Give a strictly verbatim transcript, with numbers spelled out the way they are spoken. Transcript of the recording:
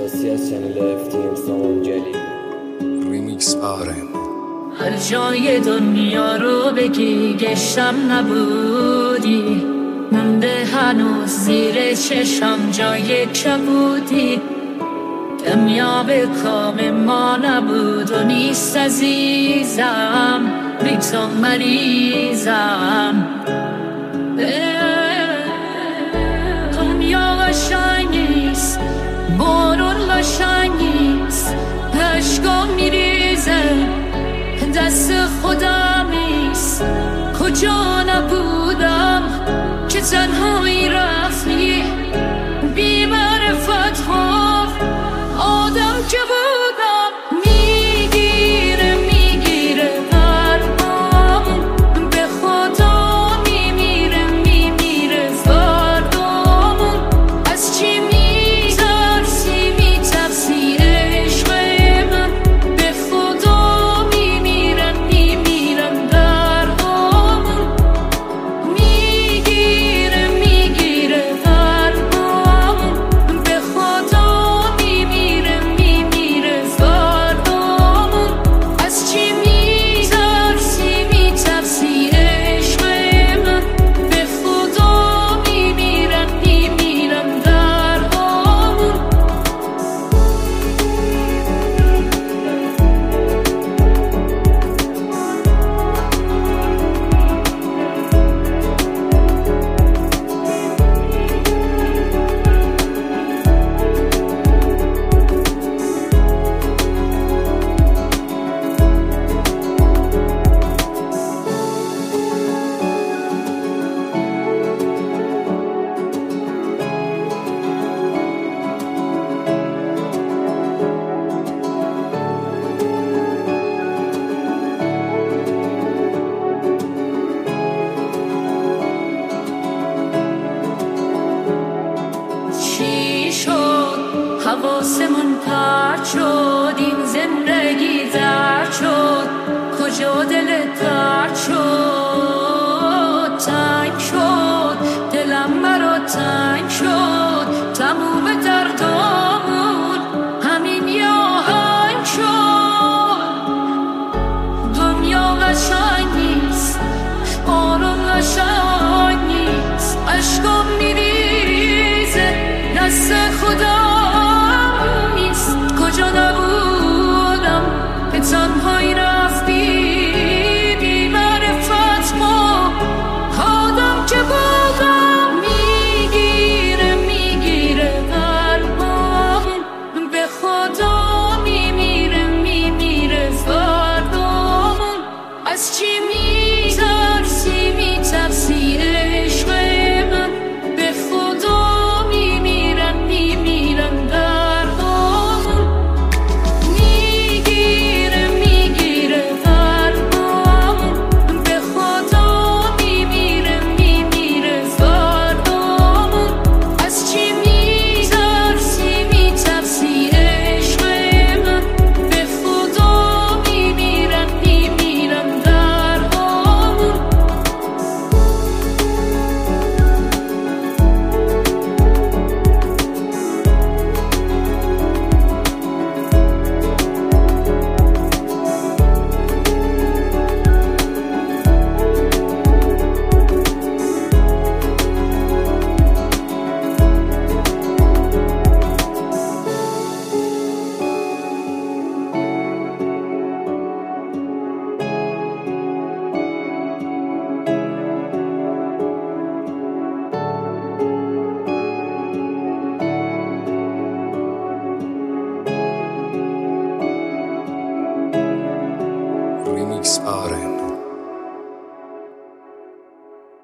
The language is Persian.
احساسی از چنل اف تی ام سامان جلی ریمیکس آرم. هر جای دنیا رو بگی گشتم نبودی، مونده هنوز زیر چشم جای کبودی. دنیا به کام ما نبود و نیست عزیزم، بی تو مریضم. دنیا قشنگ نیست، بارون قشنگ نیست، عشقا میریزه دست خودم نیست. کجا نبودم که تنهایی رفتی، بی معرفت ها آدم که بودم. میگیره میگیره قلبم، به خدا میمیره میمیره فردامون. از چی میترسی میترسی عشق من، به خدا میمیرن میمیرن دردامون. میگیره میگیره قلبم، به خدا میمیره میمیره فردامون. از چی میترسی میترسی عشق من، به خدا میمیرن میمیرن دردامون. چی شد حواسمون پرت شد، این زندگی درد شد. کجا دلت درد شد، تنگ شد دلم برا تنگ شد. تموم دردامون همین یه آهنگ شد. دنیا قشنگ نیست، بارون قشنگ نیست، عشقم میریزه دست خودم نیست. کجا نبودم به تنهایی رفتی، بی معرفت ما آدم که بودم. میگیره میگیره قلبم، به خدا میمیره میمیره فردامون. از چی میترسی میترسی عشق من، به خدا میمیرن میمیرن دردامون. میگیره میگیره قلبم، به خدا میمیره میمیره فردامون. از چی میترسی میترسی عشق من، به خدا میمیرن میمیرن دردامون. ریمیکس آرم.